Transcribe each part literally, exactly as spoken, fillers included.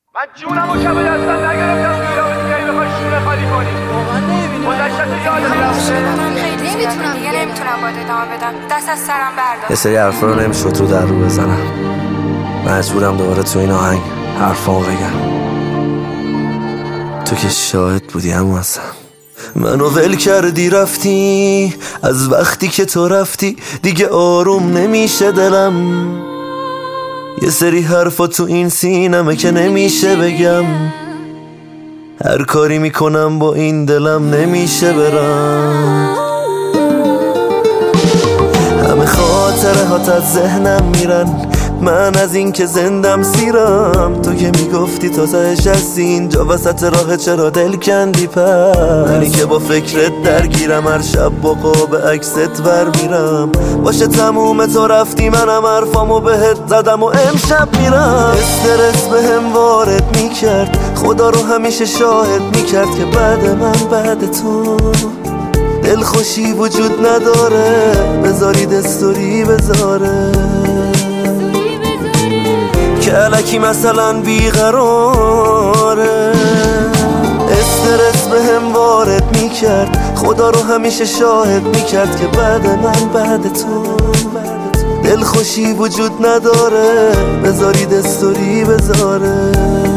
من جونمو کم دستم نگرفتم توی رابطه که بخوای شونه خالی کنی. واقعا نمیبینی گذشتت یادت رفته. من خیلی نمیتونم دیگه نمیتونم باید ادامه بدم. دست از سرم بردار. یه سری حرفا رو نمیشد رو در رو بزنم. مجبورم دوباره تو این آهنگ حرفامو بگم. تو که شاهد بودی همون اصلا. منو ول کردی رفتی، از وقتی که تو رفتی دیگه آروم نمیشه دلم. یه سری حرفا تو این سینمه که نمیشه بگم. هر کاری میکنم با این دلم نمیشه برم. همه خاطره هات از ذهنم میرن، من از این که زندم سیرم. تو که میگفتی تا تهش هستی اینجا وسط راه، چرا دل کندی پس؟ منی که با فکرت درگیرم، هر شب با قاب عکست ور میرم. باشه تموم تو رفتی، منم حرفامو بهت زدم و امشب میرم. استرس بهم وارد میکرد، خدا رو همیشه شاهد میکرد که بعد من بعد تو دلخوشی وجود نداره. بذارید استوری بذاره که الکی مثلا بیقراره. استرس بهم وارد میکرد، خدا رو همیشه شاهد میکرد که بعد من بعد تو دلخوشی وجود نداره. بذارید استوری بذاره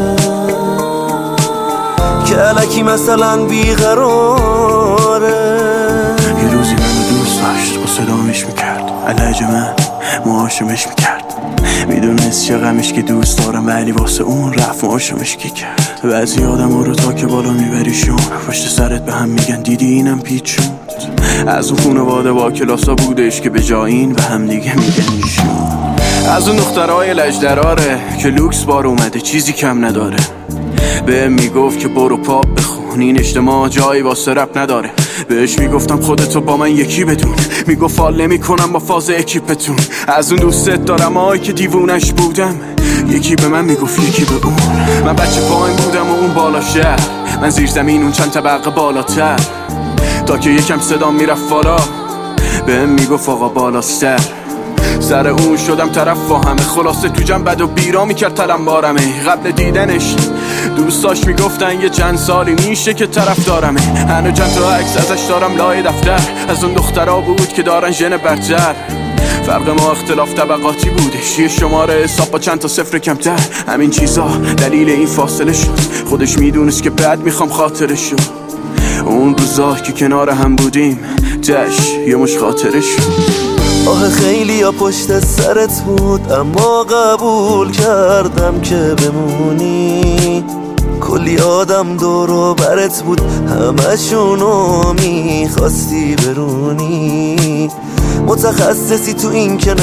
که الکی مثلا بیقراره. یه روزی منو دوست داشت، با صدامش میکرد، علاج من معاشمش میکرد. میدونست چه غمش که دوست دارم، ولی واسه اون رفت معاشمش کی کرد. بعضی آدم ها رو تا که بالا میبریشون، پشت سرت به هم میگن دیدی اینم پیچون. از اون خونواده با کلاسا بودش که به جای این به هم دیگه میگن ایشون. از اون دخترهای لجدراره که لوکس بار اومده چیزی کم نداره. به میگفت که برو پاپ بخون، این اجتماع جایی واسه رپ نداره. بهش میگفتم خودتو با من یکی بدون، میگفت حال نمی کنم با فاز اکیپتون. از اون دوستت دارم آی که دیوونش بودم، یکی به من میگفت یکی به اون. من بچه پایین بودم و اون بالا شهر، من زیر زمین اون چند طبقه بالاتر. تا که یکم صدام میرفت بالا، بهم میگفت آقا بالاستر. سر اون شدم طرف فاهمه، خلاصه تو جمع بد و بیرا میکرد تلم بارمه. قبل دیدنش دوستاش میگفتن یه چند سالی میشه که طرف دارمه. هنو چند تا عکس ازش دارم لای دفتر، از اون دخترها بود که دارن ژن برتر. فرق ما اختلاف طبقاتی بودش، یه شماره حساب با چند تا صفر کمتر. همین چیزا دلیل این فاصله شد، خودش میدونست که بعد میخوام خاطرش شد. اون روزا که کنار هم بودیم تش یه مش خاطرش شد. آه خیلی ها پشت سرت بود، اما قبول کردم که بمونی. کلی آدم دور و برت بود، همشونو میخواستی برونی. متخصصی تو این که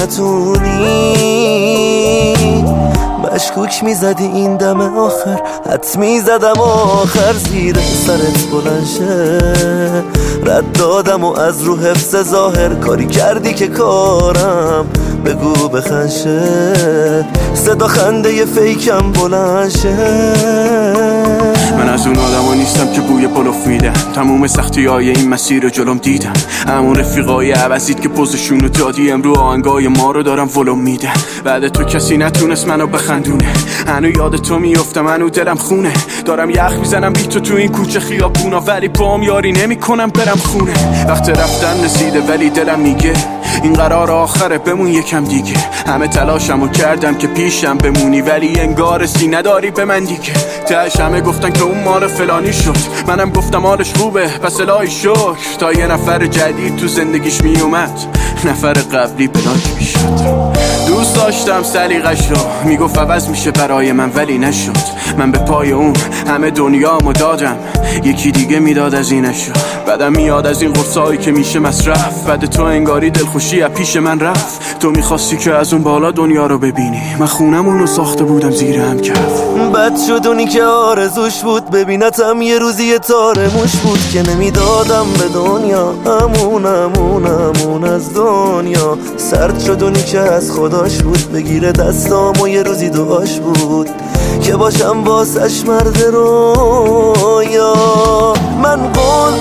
نتونی، مشکوک میزدی این دم آخر، حد میزدم آخر زیر سرت بلند شه. رد دادم و از رو حفظ ظاهر کاری کردی که کارم بگو بخنشه. صدا خنده ی فیکم بلند شه. من از اون آدم نیستم که بوی پلوف میدم، تموم سختی های این مسیر رو جلوم دیدم. همون رفیقای عوضید که پوزشون رو دادی، امرو آهنگای ما رو دارم ولوم میدم. بعد تو کسی نتونست منو بخندونه، هنو یاد تو میافتم، هنو دلم خونه. دارم یخ میزنم بی تو تو این کوچه خیابونا، ولی پام یاری نمیکنم برم خونه. وقت رفتن رسیده ولی دلم میگه این قرار آخره، بمون یکم دیگه. همه تلاشمو کردم که پیشم بمونی، ولی انگار سی نداری به من دیگه. تهش همه گفتن که اون مال فلانی شد، منم گفتم مالش خوبه پس الهی شکر. تا یه نفر جدید تو زندگیش میومد، نفر قبلی بلاک میشد. دوست داشتم سلیقش رو، میگفت عوض میشه برای من ولی نشد. من به پای اون همه دنیامو دادم، یکی دیگه میداد از اینش رو. بعدم میاد از این قرصایی که میشه مصرف. بعد تو انگاری دلخوشی از پیش من رفت. تو میخواستی که از اون بالا دنیا رو ببینی، من خونمونو ساخته بودم زیر هم کف. بد شد اونی که آرزوش بود ببینتم یه روزی یه تار موش بود، که نمیدادم به دنیا امون امون امون از دنیا. سرد شد اونی که از خداش بود بگیره دستام و یه روزی دعاش بود که باشم واسش مرد رویا. من قول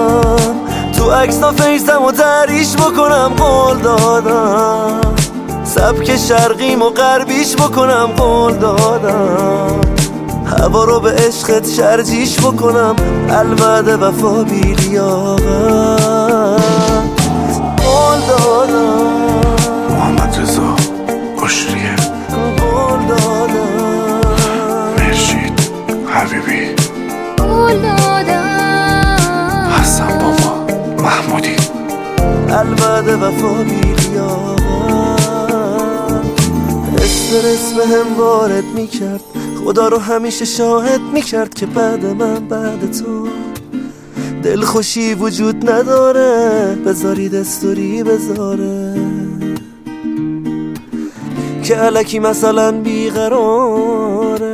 دادم تو عکس ها فیسم و تریش بکنم، قول دادم سبک شرقیم و غربیش بکنم قول دادم هوا رو به عشقت شرجیش بکنم الوعده وفا بی لیاقت قول دادم محمد رضا اشریه قول دادم مرشید حبیبی قول دادم حسن بابا محمودی الوعده وفا بی لیاقت استرس به هم وارد میکرد خدا رو همیشه شاهد میکرد که بعد من بعد تو دلخوشی وجود نداره بذارید استوری بذاره که الکی مثلا بیقراره